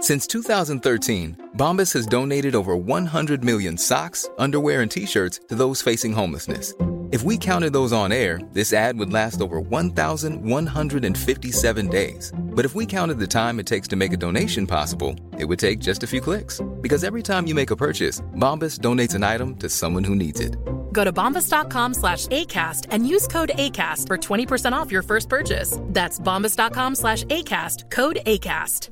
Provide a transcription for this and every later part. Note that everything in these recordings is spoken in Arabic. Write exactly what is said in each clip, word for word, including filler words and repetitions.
Since two thousand thirteen, Bombas has donated over one hundred million socks, underwear, and T-shirts to those facing homelessness. If we counted those on air, this ad would last over one thousand one hundred fifty-seven days. But if we counted the time it takes to make a donation possible, it would take just a few clicks. Because every time you make a purchase, Bombas donates an item to someone who needs it. Go to bombas.com slash ACAST and use code ACAST for twenty percent off your first purchase. That's bombas.com slash ACAST, code ACAST.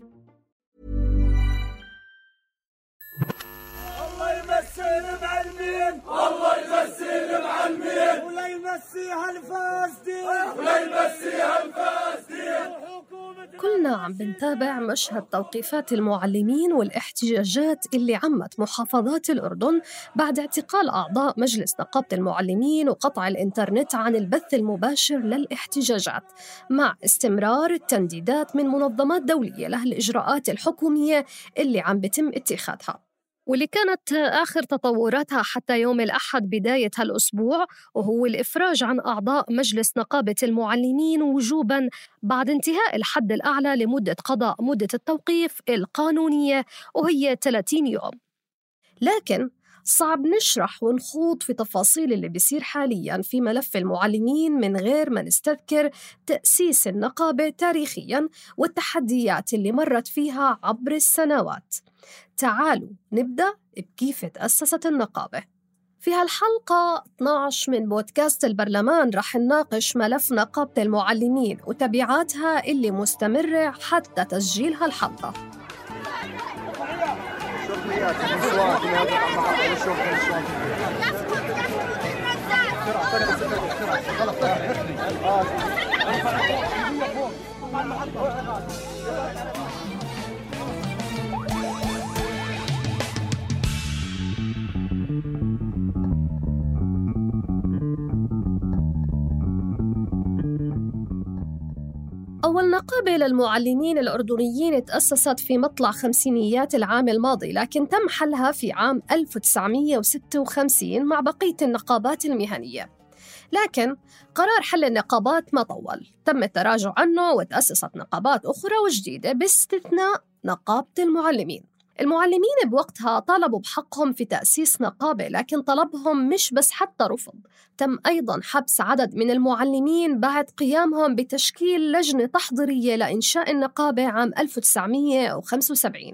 الله يمسي المعلمين، الله يمسي المعلمين، ولا يمسيها الفاسدين، ولا يمسيها الفاسدين. كلنا عم بنتابع مشهد توقيفات المعلمين والاحتجاجات اللي عمت محافظات الأردن بعد اعتقال أعضاء مجلس نقابة المعلمين وقطع الإنترنت عن البث المباشر للاحتجاجات، مع استمرار التنديدات من منظمات دولية لها الإجراءات الحكومية اللي عم بتم اتخاذها، واللي كانت آخر تطوراتها حتى يوم الأحد بداية هالأسبوع، وهو الإفراج عن أعضاء مجلس نقابة المعلمين وجوباً بعد انتهاء الحد الأعلى لمدة قضاء مدة التوقيف القانونية وهي ثلاثين يوم. لكن صعب نشرح ونخوض في تفاصيل اللي بيصير حالياً في ملف المعلمين من غير ما نستذكر تأسيس النقابة تاريخياً والتحديات اللي مرت فيها عبر السنوات. تعالوا نبدأ بكيف تأسست النقابة. في هالحلقة اثنا عشر من بودكاست البرلمان رح نناقش ملف نقابة المعلمين وتبعاتها اللي مستمرة حتى تسجيل هالحلقة. أول نقابة للمعلمين الأردنيين تأسست في مطلع خمسينيات العام الماضي، لكن تم حلها في عام ألف وتسعمية وستة وخمسين مع بقية النقابات المهنية. لكن قرار حل النقابات ما طول، تم التراجع عنه وتأسست نقابات أخرى وجديدة باستثناء نقابة المعلمين. المعلمين بوقتها طالبوا بحقهم في تأسيس نقابة، لكن طلبهم مش بس حتى رفض، تم أيضاً حبس عدد من المعلمين بعد قيامهم بتشكيل لجنة تحضيرية لإنشاء النقابة عام ألف وتسعمية وخمسة وسبعين.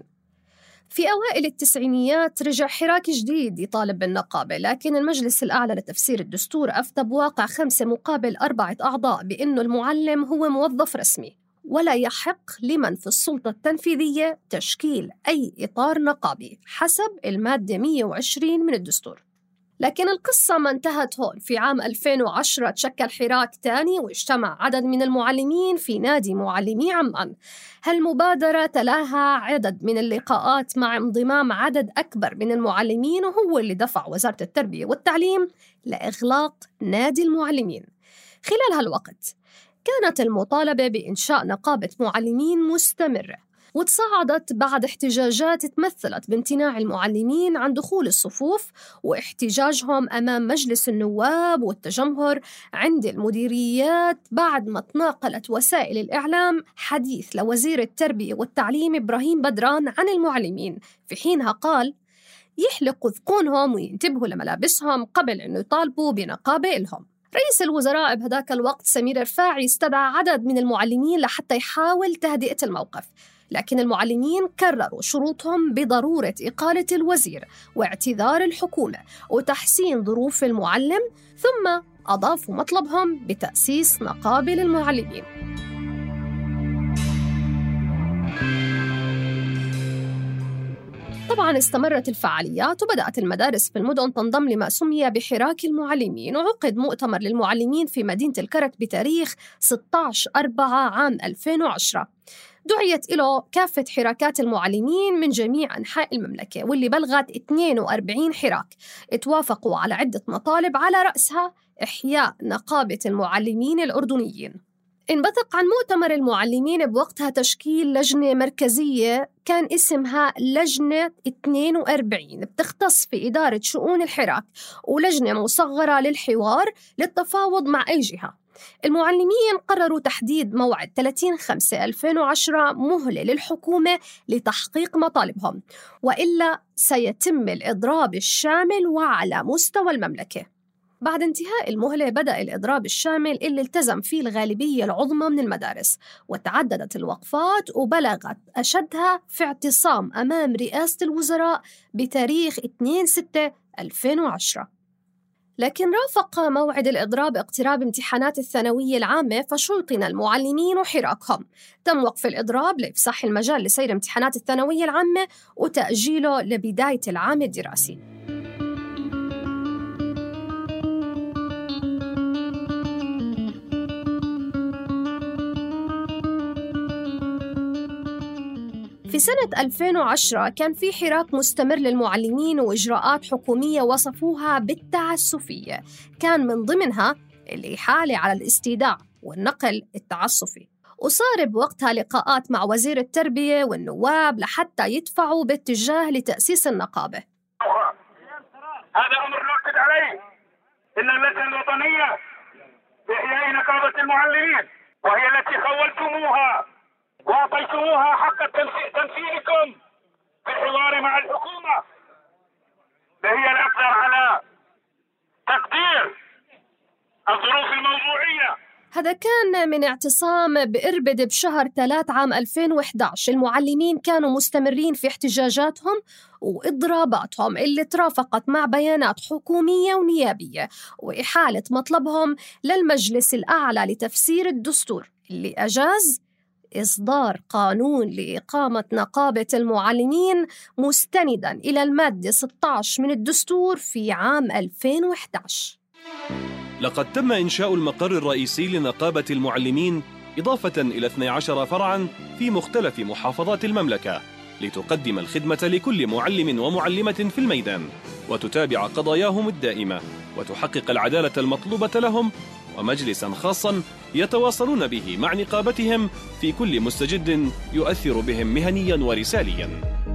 في أوائل التسعينيات رجع حراك جديد يطالب بالنقابة، لكن المجلس الأعلى لتفسير الدستور أفتى بواقع خمسة مقابل أربعة أعضاء بأنه المعلم هو موظف رسمي ولا يحق لمن في السلطة التنفيذية تشكيل أي إطار نقابي حسب المادة مية وعشرين من الدستور. لكن القصة ما انتهت هون. في عام ألفين وعشرة تشكل حراك تاني واجتمع عدد من المعلمين في نادي معلمي عمان. هالمبادرة تلاها عدد من اللقاءات مع انضمام عدد أكبر من المعلمين، وهو اللي دفع وزارة التربية والتعليم لإغلاق نادي المعلمين. خلال هالوقت كانت المطالبة بإنشاء نقابة معلمين مستمرة، وتصاعدت بعد احتجاجات تمثلت بامتناع المعلمين عن دخول الصفوف واحتجاجهم أمام مجلس النواب والتجمهر عند المديريات، بعد ما تناقلت وسائل الإعلام حديث لوزير التربية والتعليم إبراهيم بدران عن المعلمين، في حينها قال يحلقوا ذقونهم وينتبهوا لملابسهم قبل أنه يطالبوا بنقابة لهم. رئيس الوزراء بهداك الوقت سمير رفاعي استدعى عدد من المعلمين لحتى يحاول تهدئة الموقف، لكن المعلمين كرروا شروطهم بضرورة إقالة الوزير واعتذار الحكومة وتحسين ظروف المعلم، ثم أضافوا مطلبهم بتأسيس نقابة للمعلمين. طبعاً استمرت الفعاليات وبدأت المدارس في المدن تنضم لما سمي بحراك المعلمين، وعقد مؤتمر للمعلمين في مدينة الكرك بتاريخ ستة عشر أربعة عام ألفين وعشرة. دعيت له كافة حراكات المعلمين من جميع أنحاء المملكة، واللي بلغت اثنين وأربعين حراك اتوافقوا على عدة مطالب على رأسها إحياء نقابة المعلمين الأردنيين. انبثق عن مؤتمر المعلمين بوقتها تشكيل لجنة مركزية كان اسمها لجنة اثنين وأربعين بتختص في إدارة شؤون الحراك، ولجنة مصغرة للحوار للتفاوض مع أي جهة. المعلمين قرروا تحديد موعد ثلاثين خمسة ألفين وعشرة مهلة للحكومة لتحقيق مطالبهم، وإلا سيتم الإضراب الشامل وعلى مستوى المملكة. بعد انتهاء المهلة بدأ الإضراب الشامل اللي التزم فيه الغالبية العظمى من المدارس، وتعددت الوقفات وبلغت أشدها في اعتصام أمام رئاسة الوزراء بتاريخ اثنين ستة ألفين وعشرة. لكن رافق موعد الإضراب اقتراب امتحانات الثانوية العامة، فشوطن المعلمين وحراكهم. تم وقف الإضراب لإفساح المجال لسير امتحانات الثانوية العامة وتأجيله لبداية العام الدراسي. في سنة ألفين وعشرة كان في حراك مستمر للمعلمين وإجراءات حكومية وصفوها بالتعسفية، كان من ضمنها الإحالة على الاستيداع والنقل التعسفي، وصار بوقتها لقاءات مع وزير التربية والنواب لحتى يدفعوا باتجاه لتأسيس النقابة. هذا أمر نؤكد عليه، إن اللجنة الوطنية بإحياء نقابة المعلمين، وهي التي خولتموها وأعطيتموها حق تنفيذكم في الحوار مع الحكومة، فهي الأقدر على تقدير الظروف الموضوعية. هذا كان من اعتصام بإربد بشهر ثلاثة عام ألفين وإحدى عشر. المعلمين كانوا مستمرين في احتجاجاتهم وإضراباتهم اللي ترافقت مع بيانات حكومية ونيابية وإحالة مطلبهم للمجلس الأعلى لتفسير الدستور اللي أجاز إصدار قانون لإقامة نقابة المعلمين مستنداً إلى المادة ستة عشر من الدستور في عام ألفين وإحدى عشر. لقد تم إنشاء المقر الرئيسي لنقابة المعلمين إضافة إلى اثني عشر فرعاً في مختلف محافظات المملكة لتقدم الخدمة لكل معلم ومعلمة في الميدان وتتابع قضاياهم الدائمة وتحقق العدالة المطلوبة لهم، ومجلساً خاصاً يتواصلون به مع نقابتهم في كل مستجد يؤثر بهم مهنياً ورسالياً.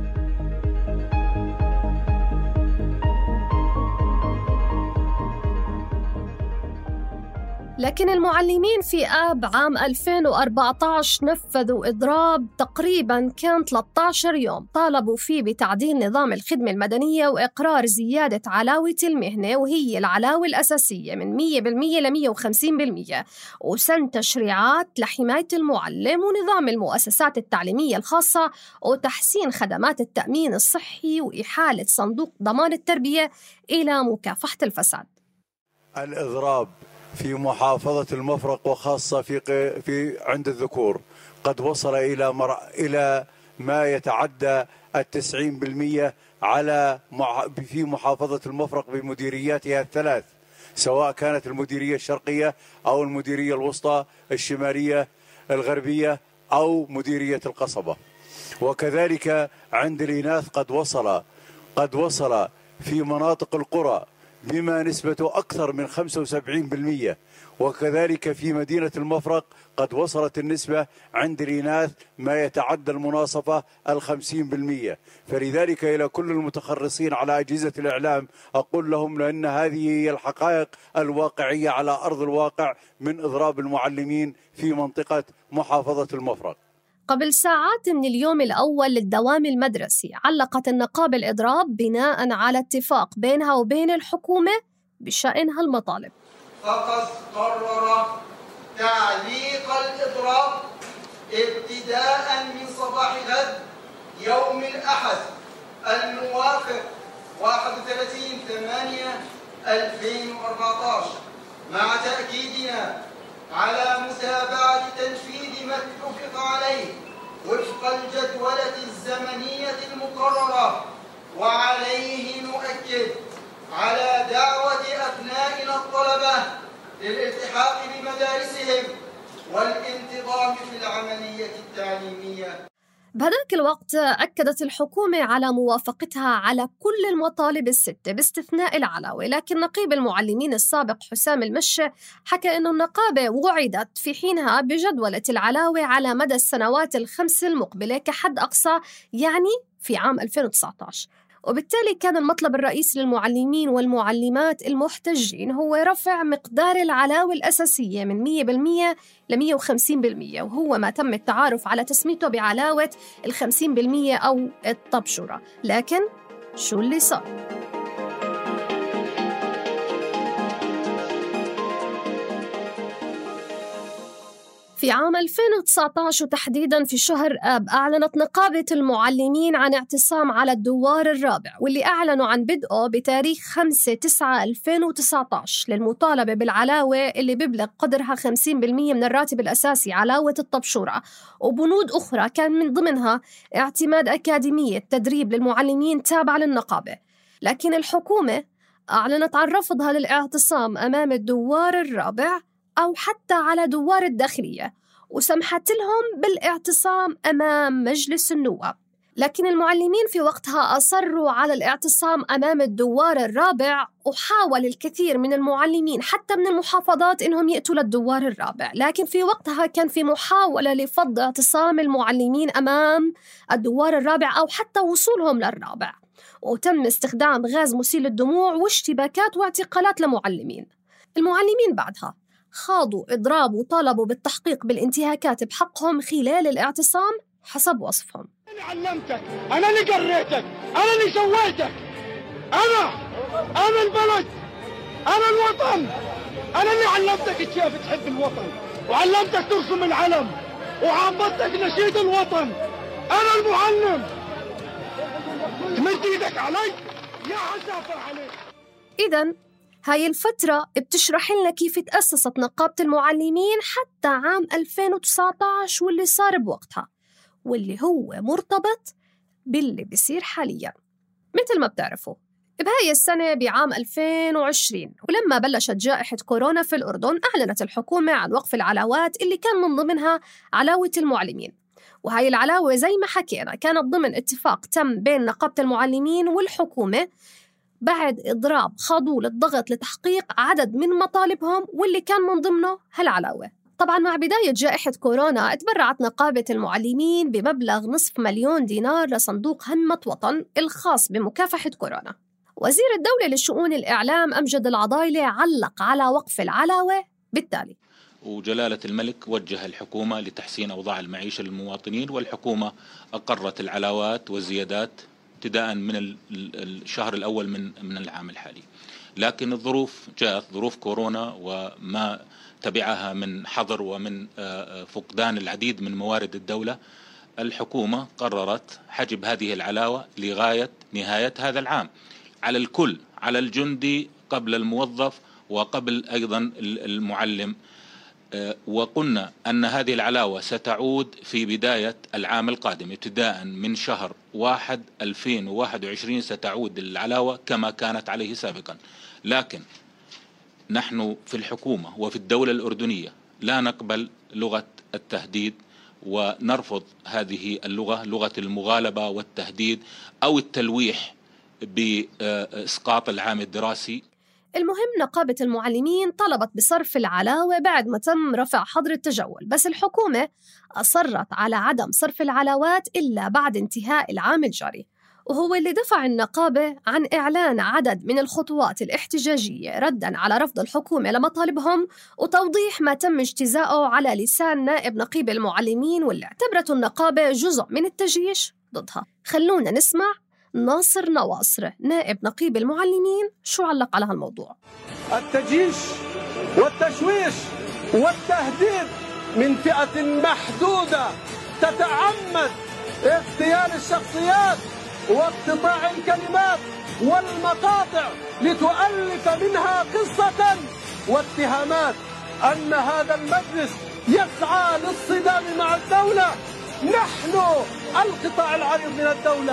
لكن المعلمين في آب عام ألفين وأربعة عشر نفذوا إضراب تقريباً كان ثلاثة عشر يوم، طالبوا فيه بتعديل نظام الخدمة المدنية وإقرار زيادة علاوة المهنة، وهي العلاوة الأساسية من مية بالمية ل مية وخمسين بالمية، وسن تشريعات لحماية المعلم ونظام المؤسسات التعليمية الخاصة وتحسين خدمات التأمين الصحي وإحالة صندوق ضمان التربية إلى مكافحة الفساد. الإضراب في محافظة المفرق وخاصة في في عند الذكور قد وصل إلى مر... إلى ما يتعدى التسعين بالمية على مع... في محافظة المفرق بمديرياتها الثلاث، سواء كانت المديرية الشرقية أو المديرية الوسطى الشمالية الغربية أو مديرية القصبة. وكذلك عند الإناث قد وصل قد وصل في مناطق القرى بما نسبته أكثر من خمسة وسبعين بالمئة، وكذلك في مدينة المفرق قد وصلت النسبة عند الإناث ما يتعدى المناصفة الخمسين بالمئة. فلذلك إلى كل المتخرصين على أجهزة الإعلام أقول لهم لأن هذه هي الحقائق الواقعية على أرض الواقع من إضراب المعلمين في منطقة محافظة المفرق. قبل ساعات من اليوم الأول للدوام المدرسي علقت النقابة الإضراب بناء على اتفاق بينها وبين الحكومة بشأن هالمطالب. فقد قرر تعليق الإضراب ابتداء من صباح غد يوم الأحد الموافق واحد وثلاثين ثمانية ألفين وأربعة عشر، مع تأكيدنا على متابعة تنفيذ ما اتفق عليه وفق الجدولة الزمنية المقررة. وعليه نؤكد على دعوة أبنائنا الطلبة للالتحاق بمدارسهم والانتظام في العملية التعليمية. بهذاك الوقت أكدت الحكومة على موافقتها على كل المطالب الستة باستثناء العلاوة، لكن نقيب المعلمين السابق حسام المشي حكى أن النقابة وعدت في حينها بجدولة العلاوة على مدى السنوات الخمس المقبلة كحد أقصى، يعني في عام ألفين وتسعة عشر، وبالتالي كان المطلب الرئيسي للمعلمين والمعلمات المحتجين هو رفع مقدار العلاوة الأساسية من مية بالمية ل مية وخمسين بالمية، وهو ما تم التعارف على تسميته بعلاوة الخمسين بالمية أو الطبشرة. لكن شو اللي صار؟ في عام ألفين وتسعة عشر وتحديداً في شهر آب أعلنت نقابة المعلمين عن اعتصام على الدوار الرابع، واللي أعلنوا عن بدءه بتاريخ خمسة تسعة ألفين وتسعة عشر للمطالبة بالعلاوة اللي بيبلغ قدرها خمسين بالمية من الراتب الأساسي، علاوة الطبشورة، وبنود أخرى كان من ضمنها اعتماد أكاديمية تدريب للمعلمين تابعة للنقابة. لكن الحكومة أعلنت عن رفضها للاعتصام أمام الدوار الرابع أو حتى على دوار الداخلية، وسمحت لهم بالاعتصام أمام مجلس النواب. لكن المعلمين في وقتها أصروا على الاعتصام أمام الدوار الرابع، وحاول الكثير من المعلمين حتى من المحافظات إنهم يأتوا للدوار الرابع، لكن في وقتها كان في محاولة لفض اعتصام المعلمين أمام الدوار الرابع أو حتى وصولهم للرابع، وتم استخدام غاز مسيل للدموع واشتباكات واعتقالات لمعلمين. المعلمين بعدها خاضوا إضراب وطالبوا بالتحقيق بالانتهاكات بحقهم خلال الاعتصام حسب وصفهم. أنا علمتك، أنا اللي قريتك، أنا اللي سويتك، أنا أنا البلد، أنا الوطن، أنا اللي علمتك كيف تحب الوطن، وعلمتك ترسم العلم، وعبدتك نشيد الوطن. أنا المعلم، تمد إيدك علي يا عسافر عليك. إذن هاي الفترة بتشرح لنا كيف تأسست نقابة المعلمين حتى عام ألفين وتسعة عشر واللي صار بوقتها، واللي هو مرتبط باللي بيصير حالياً. مثل ما بتعرفوا بهاي السنة بعام ألفين وعشرين ولما بلشت جائحة كورونا في الأردن، أعلنت الحكومة عن وقف العلاوات اللي كان من ضمنها علاوة المعلمين. وهاي العلاوة زي ما حكينا كانت ضمن اتفاق تم بين نقابة المعلمين والحكومة بعد إضراب خاضوا للضغط لتحقيق عدد من مطالبهم، واللي كان من ضمنه هالعلاوة. طبعاً مع بداية جائحة كورونا اتبرعت نقابة المعلمين بمبلغ نصف مليون دينار لصندوق همة وطن الخاص بمكافحة كورونا. وزير الدولة لشؤون الإعلام أمجد العضايلة علق على وقف العلاوة بالتالي: وجلالة الملك وجه الحكومة لتحسين أوضاع المعيشة للمواطنين، والحكومة أقرت العلاوات والزيادات ابتداء من الشهر الأول من من العام الحالي. لكن الظروف جاءت ظروف كورونا وما تبعها من حظر ومن فقدان العديد من موارد الدولة، الحكومة قررت حجب هذه العلاوة لغاية نهاية هذا العام على الكل، على الجندي قبل الموظف وقبل أيضا المعلم. وقلنا أن هذه العلاوة ستعود في بداية العام القادم ابتداء من شهر واحد ألفين وواحد وعشرين ستعود العلاوة كما كانت عليه سابقا. لكن نحن في الحكومة وفي الدولة الأردنية لا نقبل لغة التهديد، ونرفض هذه اللغة، لغة المغالبة والتهديد أو التلويح بإسقاط العام الدراسي. المهم نقابة المعلمين طلبت بصرف العلاوة بعد ما تم رفع حظر التجول، بس الحكومة أصرت على عدم صرف العلاوات إلا بعد انتهاء العام الجاري، وهو اللي دفع النقابة عن إعلان عدد من الخطوات الاحتجاجية رداً على رفض الحكومة لمطالبهم وتوضيح ما تم اجتزاؤه على لسان نائب نقيب المعلمين، واللي اعتبرته النقابة جزء من التجيش ضدها. خلونا نسمع ناصر نواصر نائب نقيب المعلمين شو علق على هالموضوع. التجيش والتشويش والتهديد من فئة محدودة تتعمد اغتيال الشخصيات واقتطاع الكلمات والمقاطع لتؤلف منها قصة واتهامات أن هذا المجلس يسعى للصدام مع الدولة. نحن القطاع العريض من الدولة،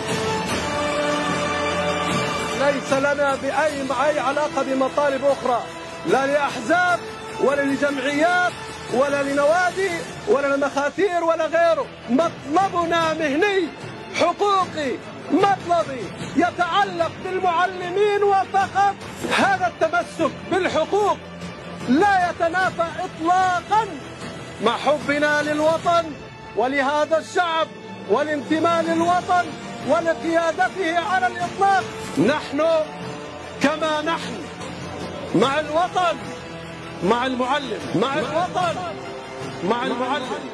ليس لنا بأي أي علاقة بمطالب أخرى، لا لأحزاب ولا لجمعيات ولا لنوادي ولا لمخاتير ولا غيره. مطلبنا مهني حقوقي، مطلبي يتعلق بالمعلمين وفقط. هذا التمسك بالحقوق لا يتنافى إطلاقا مع حبنا للوطن ولهذا الشعب والانتماء للوطن ولقيادته على الإطلاق. نحن كما نحن مع الوطن، مع المعلم، مع الوطن، مع المعلم.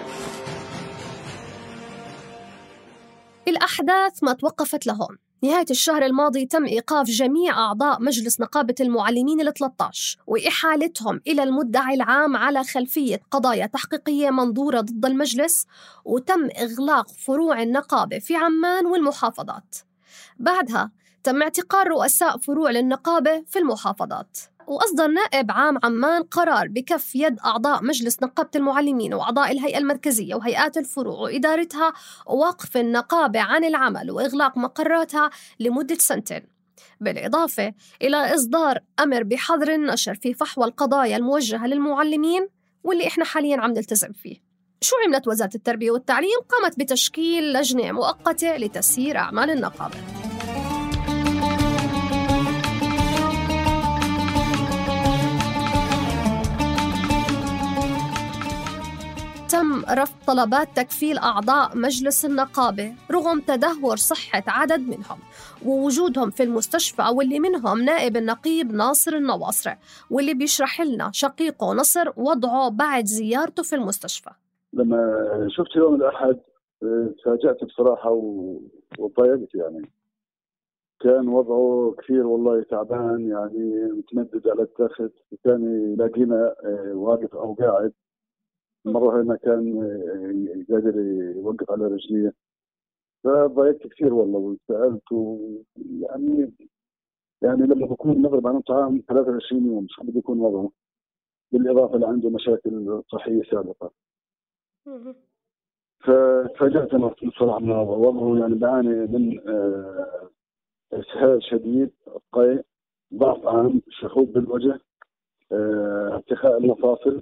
الأحداث ما توقفت لهون. نهاية الشهر الماضي تم إيقاف جميع أعضاء مجلس نقابة المعلمين الثلاثة عشر وإحالتهم إلى المدعي العام على خلفية قضايا تحقيقية منظورة ضد المجلس، وتم إغلاق فروع النقابة في عمان والمحافظات. بعدها تم اعتقال رؤساء فروع للنقابة في المحافظات. وأصدر نائب عام عمان قرار بكف يد أعضاء مجلس نقابة المعلمين وأعضاء الهيئة المركزية وهيئات الفروع وإدارتها، ووقف النقابة عن العمل وإغلاق مقراتها لمدة سنتين، بالإضافة إلى إصدار أمر بحظر النشر في فحوى القضايا الموجهة للمعلمين واللي إحنا حالياً عم نلتزم فيه. شو عملت وزارة التربية والتعليم؟ قامت بتشكيل لجنة مؤقتة لتسيير أعمال النقابة. تم رفض طلبات تكفيل أعضاء مجلس النقابة رغم تدهور صحة عدد منهم ووجودهم في المستشفى، واللي منهم نائب النقيب ناصر النواصري، واللي بيشرح لنا شقيقه نصر وضعه بعد زيارته في المستشفى. لما شفت يوم الأحد تفاجأت بصراحة وضايقت، يعني كان وضعه كثير والله تعبان، يعني متمدد على التخت، كان يلاقينا واقف أو قاعد. مرة هنا كان قادر يوقف على رجليه، فضايقت كثير والله وسألت. يعني يعني لما بكون نضرب عنه طعام ثلاثة وعشرين يوم مش بده يكون وضعه، بالإضافة لعنده مشاكل صحية سابقة. فتفاجأت أنا بصراحة من وضعه، يعني بعاني من إسهال شديد، قيء، ضعف عام، شحوب بالوجه، ارتخاء المفاصل،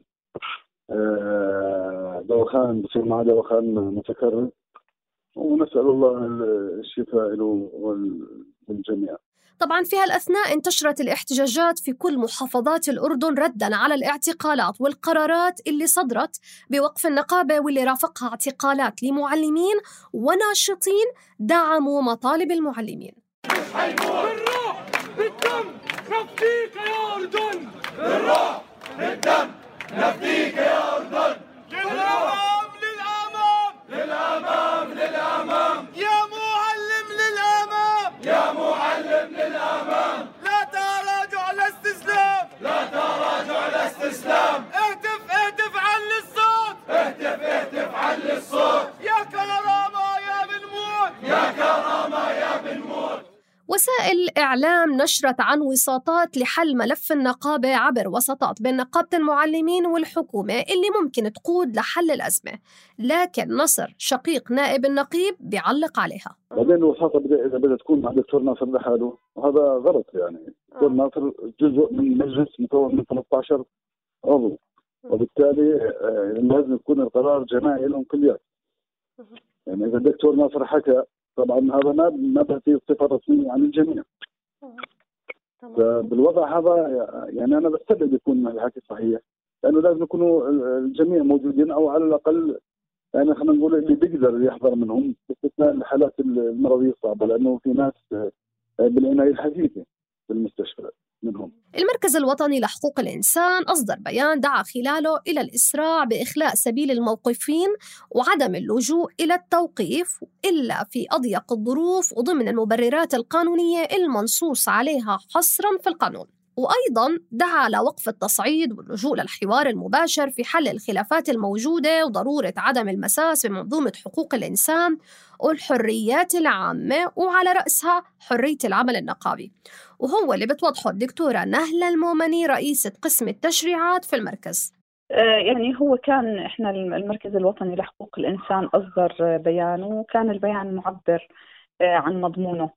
دوخان، بصير معه دوخان متكرر، ونسأل الله الشفاء له والجميع. طبعا في هالأثناء انتشرت الاحتجاجات في كل محافظات الأردن رداً على الاعتقالات والقرارات اللي صدرت بوقف النقابة، واللي رافقها اعتقالات لمعلمين وناشطين دعموا مطالب المعلمين. بالروح بالدم نفديك يا أردن، بالروح بالدم نفديك يا أردن، للأمام للأمام للأمام للأمام يا معلم، للأمام يا معلم للأمام، لا تراجع لا استسلام، لا تراجع لا استسلام، اهتف اهتف علي الصوت، اهتف اهتف علي الصوت، يا كرامة يا بنموت، يا كرامة يا بنموت. وسائل الإعلام نشرت عن وساطات لحل ملف النقابة عبر وساطات بين نقابة المعلمين والحكومة اللي ممكن تقود لحل الأزمة، لكن نصر شقيق نائب النقيب بيعلق عليها. بعدين الوساطة إذا بدها تكون مع دكتور ناصر لحاله وهذا غلط، يعني دكتور ناصر جزء من مجلس مكون من ثلاثة عشر عضو، وبالتالي لازم يكون القرار جماعي لهم كليات. يعني إذا الدكتور ناصر حكى طبعا هذا ما ما بيعطي صفة رسمية عن الجميع. فبالوضع هذا يعني أنا بستبعد يكون الحكي صحيح، لأنه لازم يكونوا الجميع موجودين، أو على الأقل يعني خلينا نقول اللي بيقدر يحضر منهم باستثناء الحالات المرضية الصعبة، لأنه في ناس بالعناية الحديثة في المستشفى منهم. المركز الوطني لحقوق الإنسان أصدر بيان دعا خلاله إلى الإسراع بإخلاء سبيل الموقفين وعدم اللجوء إلى التوقيف إلا في أضيق الظروف وضمن المبررات القانونية المنصوص عليها حصراً في القانون. وأيضاً دعا لوقف التصعيد واللجوء للحوار المباشر في حل الخلافات الموجودة وضرورة عدم المساس بمنظومة حقوق الإنسان والحريات العامة، وعلى رأسها حرية العمل النقابي، وهو اللي بتوضحه الدكتورة نهلة المومني رئيسة قسم التشريعات في المركز. يعني هو كان إحنا المركز الوطني لحقوق الإنسان أصدر بيان، وكان البيان معبر عن مضمونه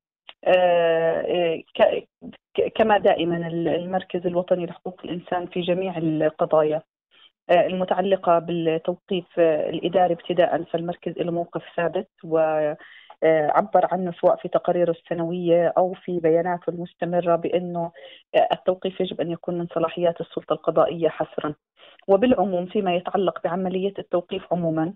كما دائما المركز الوطني لحقوق الإنسان في جميع القضايا المتعلقة بالتوقيف الإداري ابتداء، فالمركز له موقف ثابت وعبر عنه سواء في تقاريره السنوية أو في بياناته المستمرة بأنه التوقيف يجب أن يكون من صلاحيات السلطة القضائية حصرا. وبالعموم فيما يتعلق بعملية التوقيف عموما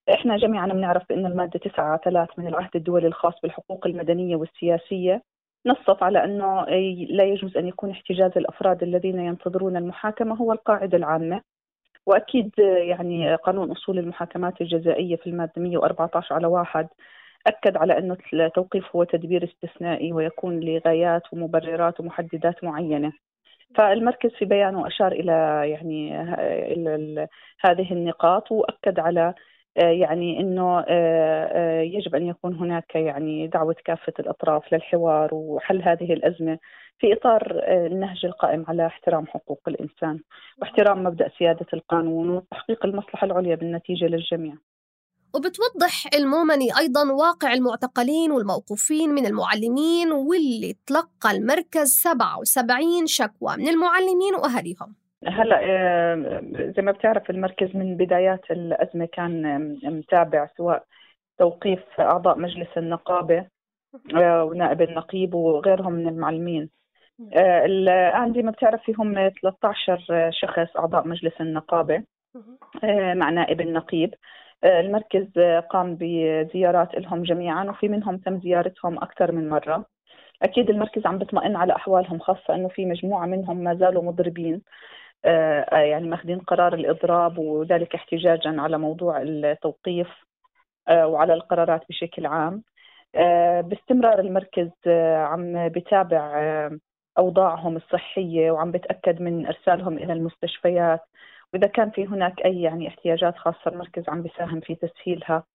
إحنا جميعا بنعرف بأن المادة تسعة ثلاث من العهد الدولي الخاص بالحقوق المدنية والسياسية نصت على أنه لا يجوز أن يكون احتجاز الأفراد الذين ينتظرون المحاكمة هو القاعدة العامة. وأكيد يعني قانون أصول المحاكمات الجزائية في المادة مئة وأربعة عشر على واحد أكد على أن التوقيف هو تدبير استثنائي ويكون لغايات ومبررات ومحددات معينة. فالمركز في بيانه أشار إلى يعني إلى هذه النقاط، وأكد على يعني أنه يجب أن يكون هناك يعني دعوة كافة الأطراف للحوار وحل هذه الأزمة في إطار النهج القائم على احترام حقوق الإنسان واحترام مبدأ سيادة القانون وتحقيق المصلحة العليا بالنتيجة للجميع. وبتوضح المومني أيضاً واقع المعتقلين والموقوفين من المعلمين، واللي تلقى المركز سبعة وسبعين شكوى من المعلمين وأهليهم. هلا زي ما بتعرف المركز من بدايات الأزمة كان متابع سواء توقيف أعضاء مجلس النقابة ونائب النقيب وغيرهم من المعلمين. الآن زي ما بتعرف فيهم ثلاثة عشر شخص أعضاء مجلس النقابة مع نائب النقيب. المركز قام بزيارات لهم جميعا وفي منهم تم زيارتهم أكثر من مرة. أكيد المركز عم بيطمئن على أحوالهم، خاصة أنه في مجموعة منهم ما زالوا مضربين يعني ماخذين قرار الإضراب، وذلك احتجاجا على موضوع التوقيف وعلى القرارات بشكل عام. باستمرار المركز عم بتابع أوضاعهم الصحية وعم بتأكد من إرسالهم إلى المستشفيات، وإذا كان في هناك أي يعني احتياجات خاصة المركز عم بيساهم في تسهيلها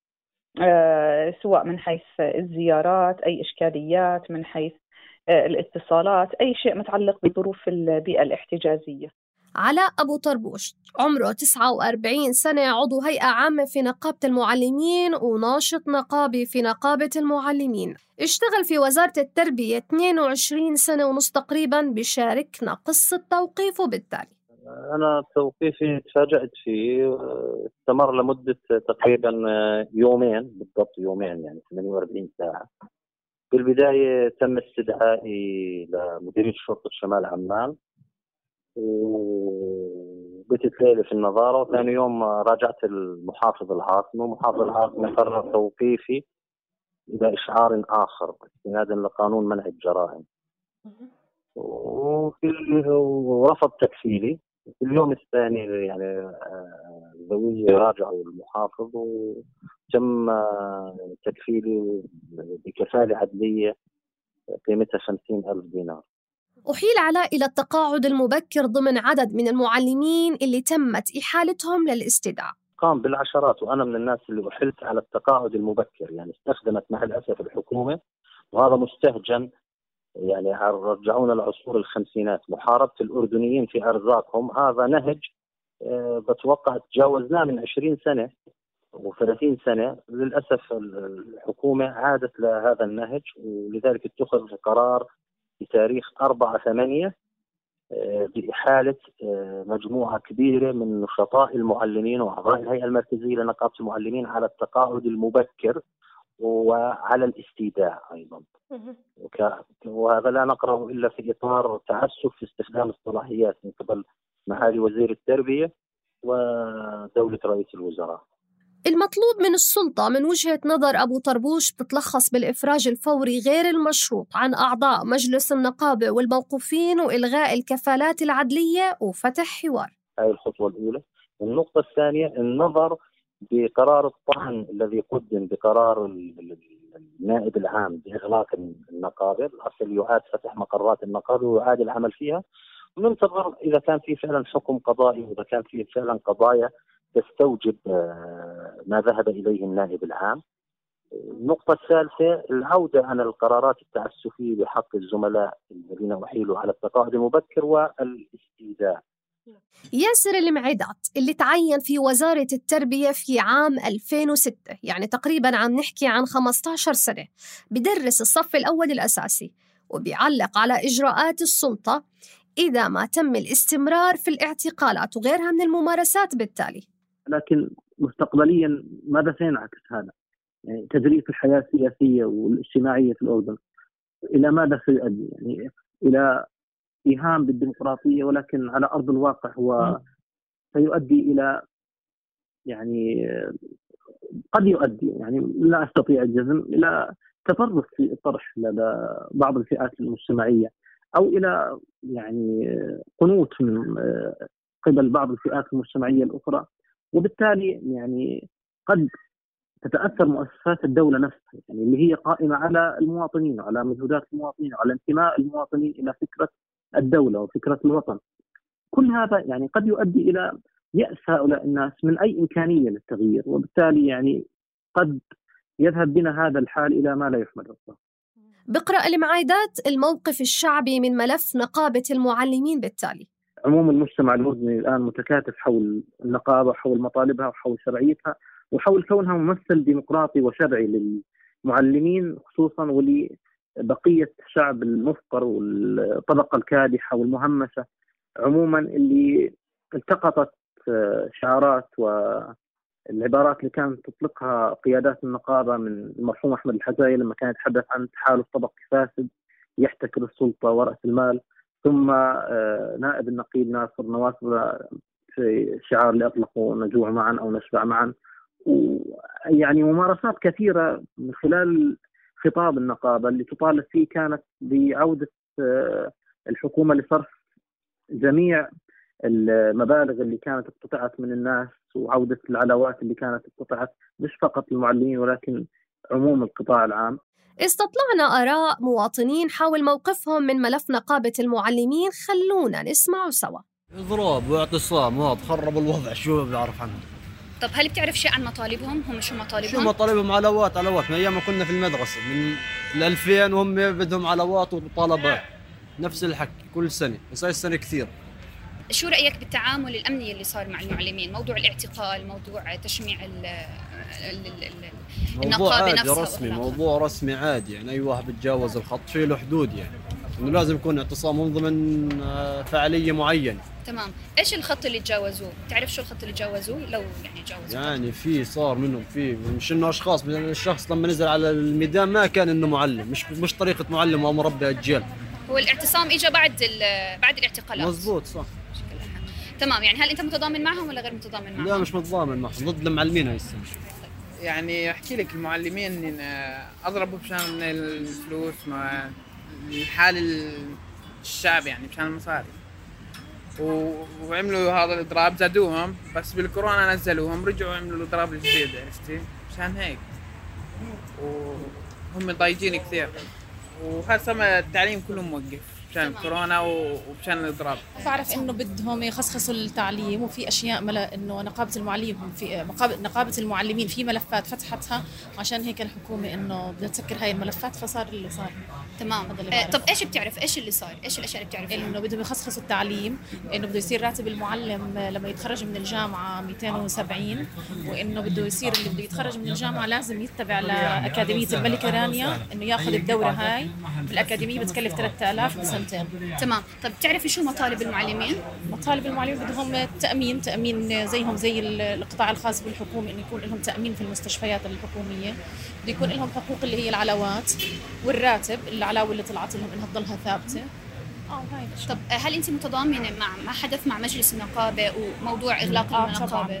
سواء من حيث الزيارات، أي إشكاليات من حيث الاتصالات، أي شيء متعلق بظروف البيئة الاحتجازية. علاء أبو طربوش عمره تسعة وأربعين سنة، عضو هيئة عامة في نقابة المعلمين وناشط نقابي في نقابة المعلمين. اشتغل في وزارة التربية اثنين وعشرين سنة ونص تقريبا. بشاركنا قصة توقيفه بالتالي. أنا توقيفي تفاجأت فيه، استمر لمدة تقريبا يومين بالضبط، يومين يعني ثمانية وأربعين ساعة. في البداية تم استدعائي لمديرية شرطة شمال عمان وبتت ليلة في النظارة، وثاني يوم راجعت المحافظ العاصمة، ومحافظ العاصمة قرر توقيفي إلى إشعار آخر استنادا لقانون منع الجرائم، ورفض تكفيلي. في اليوم الثاني يعني ذوي راجعوا المحافظ وتم تكفيلي بكفالة عدلية قيمتها خمسين ألف دينار. أحيل علاء إلى التقاعد المبكر ضمن عدد من المعلمين اللي تمت إحالتهم للاستدعاء. قام بالعشرات، وأنا من الناس اللي أحلت على التقاعد المبكر، يعني استخدمت مع الأسف الحكومة، وهذا مستهجن، يعني رجعونا لعصور الخمسينات، محاربة الأردنيين في أرزاقهم. هذا نهج أه بتوقع تجاوزناه من عشرين سنة وثلاثين سنة. للأسف الحكومة عادت لهذا النهج، ولذلك اتخذ قرار بتاريخ أربعة ثمانية أه بإحالة أه مجموعة كبيرة من نشطاء المعلمين وأعضاء الهيئة المركزية لنقابة المعلمين على التقاعد المبكر وعلى الاستيداع أيضا. وهذا لا نقرأه إلا في إطار تعسف في استخدام الصلاحيات من قبل معالي وزير التربية ودولة رئيس الوزراء. المطلوب من السلطة من وجهة نظر أبو طربوش بتتلخص بالإفراج الفوري غير المشروط عن أعضاء مجلس النقابة والموقوفين وإلغاء الكفالات العدلية وفتح حوار. هذه الخطوة الأولى. النقطة الثانية النظر بقرار الطعن الذي قدم بقرار النائب العام بإغلاق النقابة. الأصل يعاد فتح مقرات النقابة ويعاد العمل فيها، وننتظر إذا كان في فعلا حكم قضائي وإذا كان في فعلا قضايا تستوجب ما ذهب إليه النائب العام. النقطة الثالثة العودة عن القرارات التعسفية بحق الزملاء الذين أحيلوا على التقاعد المبكر والاستيداع. ياسر المعيدات اللي تعين في وزارة التربية في عام ألفين وستة، يعني تقريبا عم نحكي عن خمسة عشر سنة، بدرس الصف الأول الأساسي وبيعلق على إجراءات السلطة إذا ما تم الاستمرار في الاعتقالات وغيرها من الممارسات بالتالي. لكن مستقبليا ماذا سينعكس هذا؟ يعني تجريف الحياة السياسية والاجتماعية في الأردن إلى ماذا سيؤدي؟ يعني إلى إيهام بالديمقراطية، ولكن على أرض الواقع هو سيؤدي إلى يعني قد يؤدي، يعني لا أستطيع الجزم، إلى تطرف في الطرح لدى بعض الفئات المجتمعية، أو إلى يعني قنوط من قبل بعض الفئات المجتمعية الأخرى، وبالتالي يعني قد تتأثر مؤسسات الدولة نفسها، يعني اللي هي قائمة على المواطنين وعلى مجهودات المواطنين وعلى انتماء المواطنين إلى فكرة الدولة وفكرة الوطن. كل هذا يعني قد يؤدي إلى يأس هؤلاء الناس من أي إمكانية للتغيير، وبالتالي يعني قد يذهب بنا هذا الحال إلى ما لا يحمد الله. بقرأ المعايدات الموقف الشعبي من ملف نقابة المعلمين بالتالي. عموم المجتمع الأردني الآن متكاتف حول النقابة، حول مطالبها وحول شرعيتها وحول كونها ممثل ديمقراطي وشرعي للمعلمين خصوصا ولبقية الشعب المفقر والطبقة الكادحة والمهمشة عموما، اللي التقطت شعارات والعبارات اللي كانت تطلقها قيادات النقابة من المرحوم أحمد الحزاية لما كان يتحدث عن تحالف طبقي فاسد يحتكر السلطة ورأس المال، ثم نائب النقيب ناصر نواصر في الشعار اللي أطلقوا نجوع معا أو نشبع معا، ويعني ممارسات كثيرة من خلال خطاب النقابة اللي تطالب فيه كانت بعودة الحكومة لصرف جميع المبالغ اللي كانت اقتطعت من الناس، وعودة العلاوات اللي كانت اقتطعت مش فقط المعلمين ولكن عموم القطاع العام. استطلعنا آراء مواطنين حول موقفهم من ملف نقابة المعلمين، خلونا نسمع سوا. إضراب واعتصام واضح خرب الوضع، شو بعرف عنه. طب هل بتعرف شيء عن مطالبهم؟ هم شو مطالبهم؟ شو مطالبهم؟ علاوات علاوات من أيام ما كنا في المدرسة من الألفين وهم بدهم علاوات وطلبات نفس الحكي كل سنة، بس هاي السنة كثير. شو رأيك بالتعامل الأمني اللي صار مع المعلمين؟ موضوع الاعتقال، موضوع تشميع ال النقابة نفسها رسمي، موضوع رسمي عادي، يعني أي واحد بتجاوز الخط في له حدود، يعني إنه لازم يكون اعتصام من ضمن فعالية معينة. تمام، إيش الخط اللي تجاوزوه؟ تعرف شو الخط اللي تجاوزوه لو يعني تجاوزوه؟ يعني في صار منهم في مش إنه أشخاص، الشخص لما نزل على الميدان ما كان إنه معلم، مش مش طريقة معلم أو مربي أجيال. هو الاعتصام إجا بعد بعد الاعتقالات. مزبوط صح. تمام، يعني هل أنت متضامن معهم ولا غير متضامن معهم؟ لا مش متضامن معهم، ضد المعلمين هاي السنة. يعني أحكي لك المعلمين إن أضربوا بشان الفلوس مع الحال الشعب، يعني بشان المصاري، وعملوا هذا الإضراب زادوهم، بس بالكورونا نزلوهم رجعوا عملوا الإضراب الجديد، عرفتي؟ مشان هيك وهم ضايجين كثير، وهسه التعليم كله موقف مشان الكورونا ومشان الاضراب. بعرف انه بدهم يخصخصوا التعليم، وفي اشياء ملا انه نقابه المعلمين في نقابه المعلمين في ملفات فتحتها عشان هيك الحكومه انه بدها تسكر هاي الملفات، فصار اللي صار. تمام. آه طب ايش بتعرف ايش اللي صار؟ ايش الاشياء اللي بتعرف؟ انه بدهم يخصخصوا التعليم، انه بده يصير راتب المعلم لما يتخرج من الجامعه مئتين وسبعين، وانه بده يصير اللي بده يتخرج من الجامعه لازم يتبع لاكاديميه الملكه رانيا انه ياخذ الدوره هاي. الاكاديميه بتكلف ثلاثة آلاف بسنتين. تمام. طب بتعرفي شو مطالب المعلمين؟ مطالب المعلمين بدهم تامين تامين زيهم زي القطاع الخاص بالحكومه، انه يكون لهم تامين في المستشفيات الحكوميه، بده يكون لهم حقوق اللي هي العلاوات والراتب، العلاوه اللي طلعت لهم انها تضلها ثابته. اه هاي. طب هل انت متضامنه مع ما حدث مع مجلس النقابه وموضوع اغلاق آه النقابه؟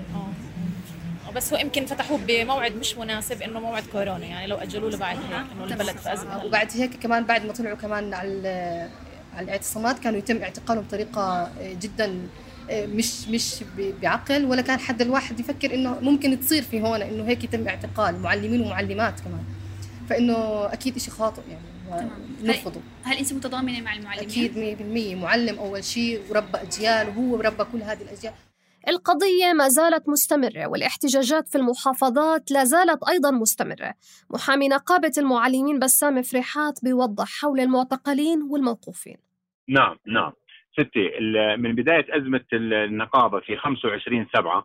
اه بس هو يمكن فتحوه بموعد مش مناسب، انه موعد كورونا، يعني لو اجلوا له بعد هيك انه البلد في ازمه. وبعد هيك كمان بعد ما طلعوا كمان على على الاعتصامات كانوا يتم اعتقالهم بطريقه جدا مش مش بعقل، ولا كان حد الواحد يفكر انه ممكن تصير في هون انه هيك يتم اعتقال معلمين ومعلمات كمان، فانه اكيد شيء خاطئ يعني نرفضه. هل انت متضامنه مع المعلمين؟ اكيد مية بالمية. معلم اول شيء وربى اجيال، وهو ربى كل هذه الاجيال. القضية ما زالت مستمرة، والاحتجاجات في المحافظات لا زالت أيضا مستمرة. محامي نقابة المعلمين بسام فريحات بيوضح حول المعتقلين والموقوفين. نعم نعم ستي، من بداية أزمة النقابة في خمسة وعشرين سبعة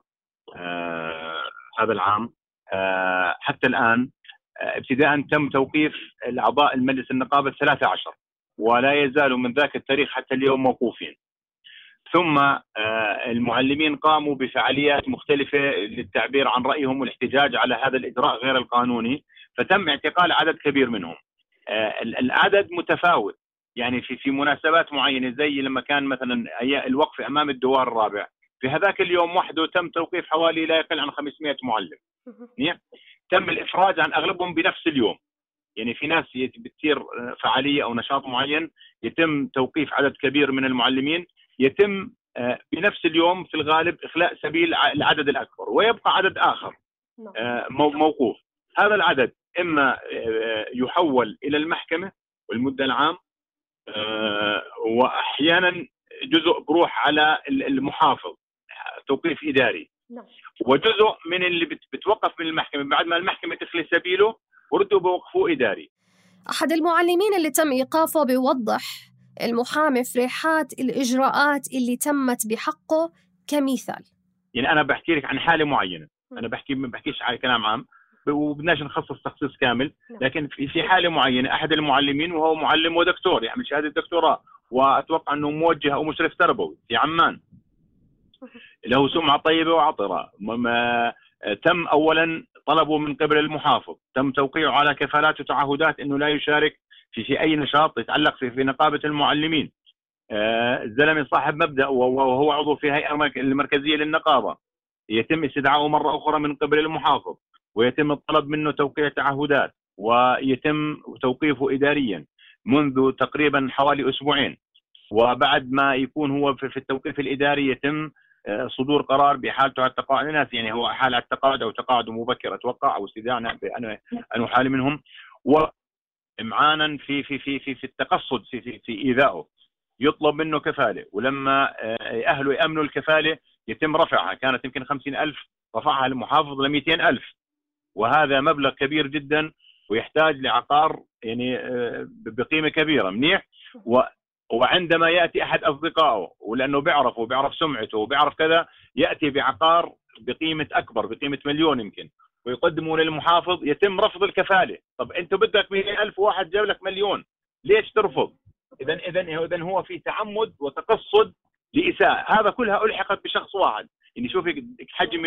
آه هذا العام آه حتى الآن آه ابتداء تم توقيف الأعضاء المجلس النقابة الثلاثة عشر، ولا يزالوا من ذاك التاريخ حتى اليوم موقوفين. ثم المعلمين قاموا بفعاليات مختلفة للتعبير عن رأيهم والاحتجاج على هذا الإجراء غير القانوني، فتم اعتقال عدد كبير منهم. العدد متفاوت، يعني في في مناسبات معينة زي لما كان مثلا الوقف أمام الدوار الرابع، في هذاك اليوم وحده تم توقيف حوالي لا يقل عن خمسمائة معلم. تم الإفراج عن أغلبهم بنفس اليوم. يعني في ناس بتصير فعالية أو نشاط معين يتم توقيف عدد كبير من المعلمين، يتم بنفس اليوم في الغالب إخلاء سبيل العدد الأكبر، ويبقى عدد آخر موقوف. هذا العدد إما يحول إلى المحكمة والمدة العام، وأحيانا جزء بروح على المحافظ توقيف إداري، وجزء من اللي بتوقف من المحكمة بعد ما المحكمة تخلي سبيله وردوا بوقفوه إداري. أحد المعلمين اللي تم إيقافه بيوضح المحامي فريحات الإجراءات اللي تمت بحقه كمثال. يعني أنا بحكي لك عن حالة معينة، أنا بحكي ما بحكيش على كلام عام وبدناش نخصص تخصيص كامل، لكن في حالة معينة أحد المعلمين وهو معلم ودكتور يعمل شهادة دكتوراه، وأتوقع أنه موجه أو مشرف تربوي في عمان، له سمعة طيبة وعطرة، تم أولا طلبوا من قبل المحافظ، تم توقيعه على كفالات وتعهدات أنه لا يشارك في, في أي نشاط يتعلق في, في نقابة المعلمين. آه الزلمة صاحب مبدأ وهو عضو في هيئة المركزية للنقابة، يتم استدعائه مرة أخرى من قبل المحافظ، ويتم الطلب منه توقيع تعهدات، ويتم توقيفه إداريا منذ تقريبا حوالي أسبوعين. وبعد ما يكون هو في التوقيف الإداري يتم صدور قرار بحالته على التقاعد. الناس يعني هو حال على التقاعد أو تقاعد مبكر أتوقع، أو استدعاء أنه حال منهم، وإمعانا في في في في في التقصد في في في إيذائه، يطلب منه كفالة، ولما أهله يأمنوا الكفالة يتم رفعها، كانت يمكن خمسين ألف رفعها المحافظ ل مئتين ألف، وهذا مبلغ كبير جدا ويحتاج لعقار يعني بقيمة كبيرة منيح. و وعندما يأتي أحد أصدقائه ولأنه بيعرفه وبيعرف سمعته وبيعرف كذا، يأتي بعقار بقيمة أكبر بقيمة مليون يمكن ويقدمه للمحافظ، يتم رفض الكفالة. طب أنت بدك مئة ألف واحد جاب لك مليون، ليش ترفض؟ إذا إذا إذا هو في تعمد وتقصد لإساءة. هذا كلها ألحقت بشخص واحد. يعني شوفي حجم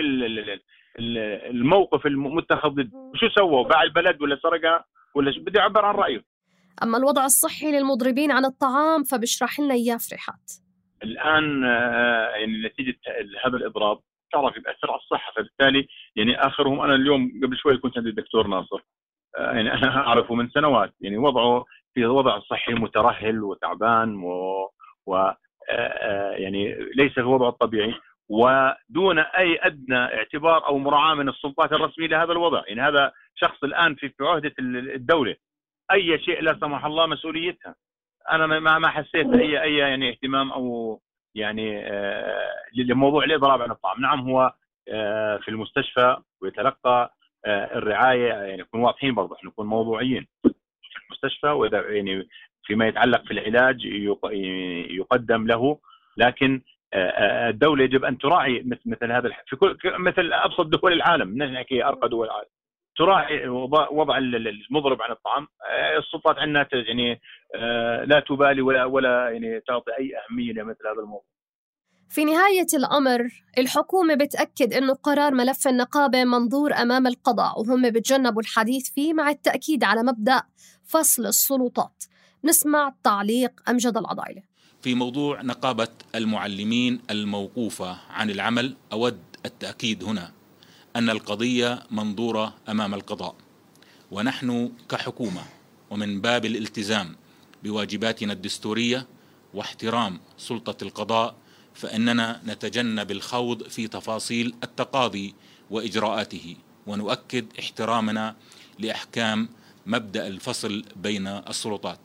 الموقف المتخذ، شو سووا؟ باع البلد ولا سرقها ولا شو؟ بدي أعبر عن رأيه. أما الوضع الصحي للمضربين عن الطعام فبشرح لنا إياه فريحات. الآن يعني نتيجة هذا الإضراب تعرف يبأثر على الصحة، فبالتالي يعني آخرهم أنا اليوم قبل شوي كنت عند الدكتور ناصر، يعني أنا أعرفه من سنوات، يعني وضعه في وضع صحي مترهل وتعبان و, و يعني ليس في وضعه الطبيعي، ودون أي أدنى اعتبار أو مراعاة من السلطات الرسمية لهذا الوضع. يعني هذا شخص الآن في عهدة الدولة، أي شيء لا سمح الله مسؤوليتها. أنا ما ما حسيت أي أي يعني اهتمام أو يعني آه لموضوع الإضراب عن الطعام. نعم هو آه في المستشفى ويتلقى آه الرعاية، يعني نكون واضحين برضه، نكون موضوعيين في المستشفى، وإذا يعني فيما يتعلق في العلاج يقدم له، لكن آه الدولة يجب أن تراعي مثل هذا في كل مثل أبسط دول العالم، نحكي أرقى دول العالم، تراعي وضع المضرب عن الطعام. السلطات عندنا يعني لا تبالي ولا ولا يعني تعطي أي أهمية لمثل هذا الموضوع. في نهاية الأمر الحكومة بتأكد إنه قرار ملف النقابة منظور أمام القضاء، وهم بتجنبوا الحديث فيه مع التأكيد على مبدأ فصل السلطات. نسمع تعليق أمجد العضايلة. في موضوع نقابة المعلمين الموقوفة عن العمل، أود التأكيد هنا أن القضية منظورة أمام القضاء، ونحن كحكومة ومن باب الالتزام بواجباتنا الدستورية واحترام سلطة القضاء فإننا نتجنب الخوض في تفاصيل التقاضي وإجراءاته، ونؤكد احترامنا لأحكام مبدأ الفصل بين السلطات.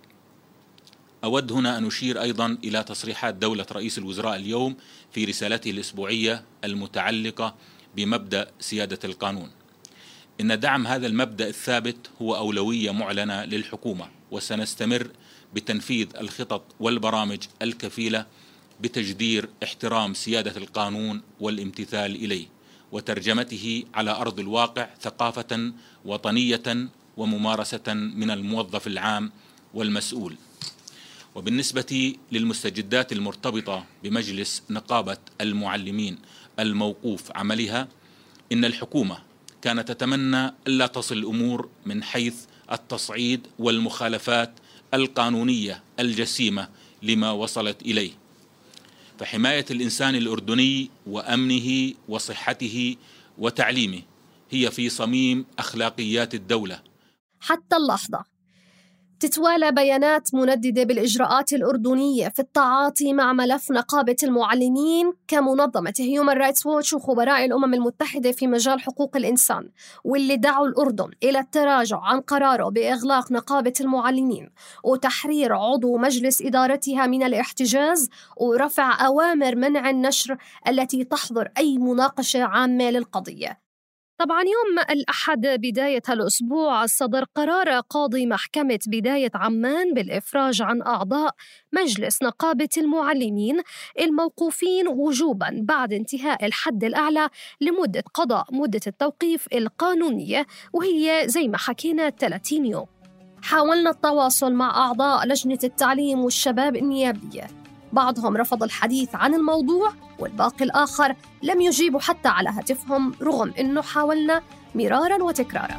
أود هنا أن أشير أيضا إلى تصريحات دولة رئيس الوزراء اليوم في رسالته الأسبوعية المتعلقة بمبدأ سيادة القانون. إن دعم هذا المبدأ الثابت هو أولوية معلنة للحكومة، وسنستمر بتنفيذ الخطط والبرامج الكفيلة بتجدير احترام سيادة القانون والامتثال إليه وترجمته على أرض الواقع ثقافة وطنية وممارسة من الموظف العام والمسؤول. وبالنسبة للمستجدات المرتبطة بمجلس نقابة المعلمين الموقوف عملها، إن الحكومة كانت تتمنى ألا تصل الأمور من حيث التصعيد والمخالفات القانونية الجسيمة لما وصلت إليه، فحماية الإنسان الأردني وأمنه وصحته وتعليمه هي في صميم أخلاقيات الدولة. حتى اللحظة تتوالى بيانات منددة بالإجراءات الأردنية في التعاطي مع ملف نقابة المعلمين كمنظمة هيومن رايتس ووتش وخبراء الأمم المتحدة في مجال حقوق الإنسان، واللي دعوا الأردن إلى التراجع عن قراره بإغلاق نقابة المعلمين وتحرير عضو مجلس إدارتها من الاحتجاز ورفع أوامر منع النشر التي تحظر أي مناقشة عامة للقضية. طبعاً يوم الأحد بداية الأسبوع صدر قرار قاضي محكمة بداية عمان بالإفراج عن أعضاء مجلس نقابة المعلمين الموقوفين وجوباً بعد انتهاء الحد الأعلى لمدة قضاء مدة التوقيف القانونية، وهي زي ما حكينا ثلاثين يوم. حاولنا التواصل مع أعضاء لجنة التعليم والشباب النيابية، بعضهم رفض الحديث عن الموضوع والباقي الآخر لم يجيبوا حتى على هاتفهم رغم أنه حاولنا مراراً وتكراراً.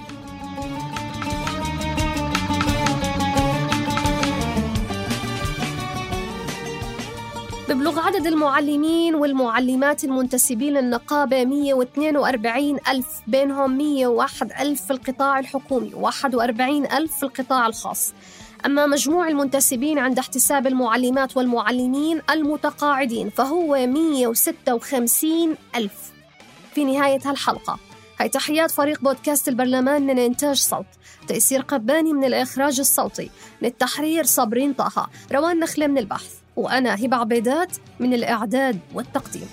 ببلغ عدد المعلمين والمعلمات المنتسبين للنقابة مئة واثنين وأربعين ألف، بينهم مئة وواحد ألف في القطاع الحكومي وواحد وأربعين ألف في القطاع الخاص. أما مجموع المنتسبين عند احتساب المعلمات والمعلمين المتقاعدين فهو مئة وستة وخمسين ألف. في نهاية هالحلقة هاي تحيات فريق بودكاست البرلمان من إنتاج صوت، تيسير قباني من الإخراج الصوتي، من التحرير صابرين طه، روان نخلة من البحث، وأنا هبة عبيدات من الإعداد والتقديم.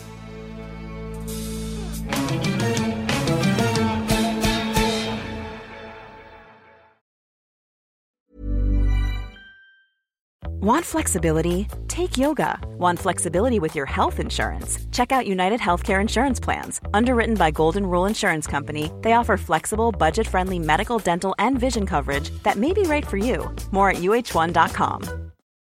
Want flexibility? Take yoga. Want flexibility with your health insurance? Check out United Healthcare Insurance Plans. Underwritten by Golden Rule Insurance Company, they offer flexible, budget-friendly medical, dental, and vision coverage that may be right for you. More at U H one dot com.